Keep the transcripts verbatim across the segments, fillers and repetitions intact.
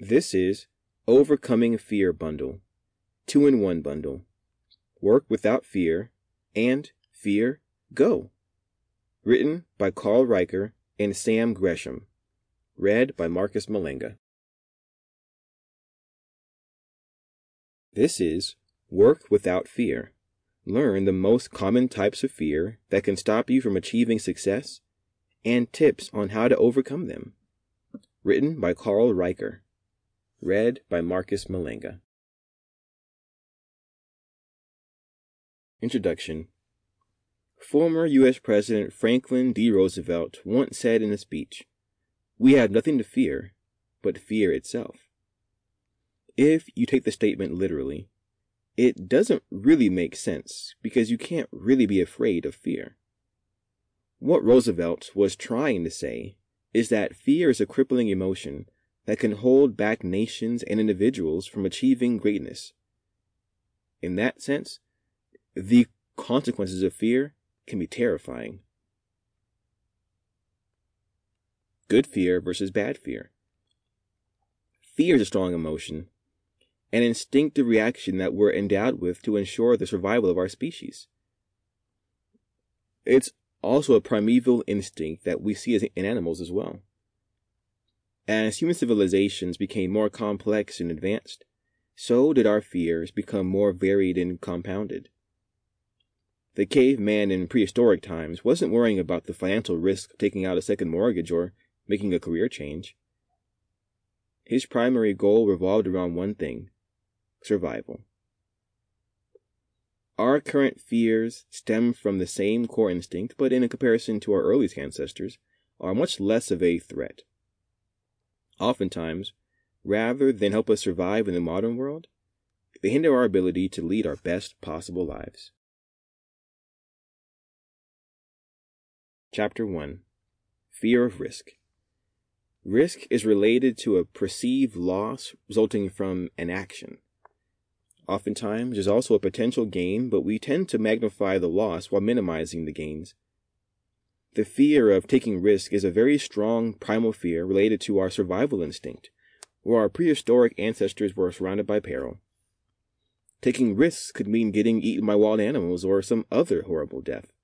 This is Overcoming Fear Bundle, two-in-one bundle. Work without fear and fear go. Written by Carl Riker and Sam Gresham. Read by Marcus Malenga. This is Work Without Fear. Learn the most common types of fear that can stop you from achieving success and tips on how to overcome them. Written by Carl Riker. Read by Marcus Malenga. Introduction. Former U S President Franklin D. Roosevelt once said in a speech, "We have nothing to fear but fear itself." If you take the statement literally, it doesn't really make sense because you can't really be afraid of fear. What Roosevelt was trying to say is that fear is a crippling emotion that can hold back nations and individuals from achieving greatness. In that sense, the consequences of fear can be terrifying. Good fear versus bad fear. Fear is a strong emotion, an instinctive reaction that we're endowed with to ensure the survival of our species. It's also a primeval instinct that we see in animals as well. As human civilizations became more complex and advanced, so did our fears become more varied and compounded. The caveman in prehistoric times wasn't worrying about the financial risk of taking out a second mortgage or making a career change. His primary goal revolved around one thing: survival. Our current fears stem from the same core instinct, but in comparison to our earliest ancestors, are much less of a threat. Oftentimes, rather than help us survive in the modern world, they hinder our ability to lead our best possible lives. Chapter one. Fear of Risk. Risk is related to a perceived loss resulting from an action. Oftentimes, there's also a potential gain, but we tend to magnify the loss while minimizing the gains. The fear of taking risk is a very strong primal fear related to our survival instinct, where our prehistoric ancestors were surrounded by peril. Taking risks could mean getting eaten by wild animals or some other horrible death.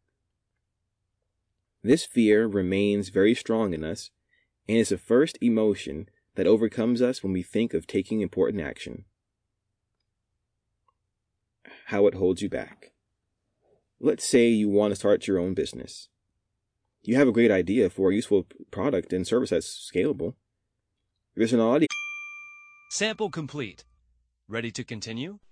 This fear remains very strong in us, and is the first emotion that overcomes us when we think of taking important action. How it holds you back. Let's say you want to start your own business. You have a great idea for a useful product and service that's scalable. There's an audience. Sample complete. Ready to continue?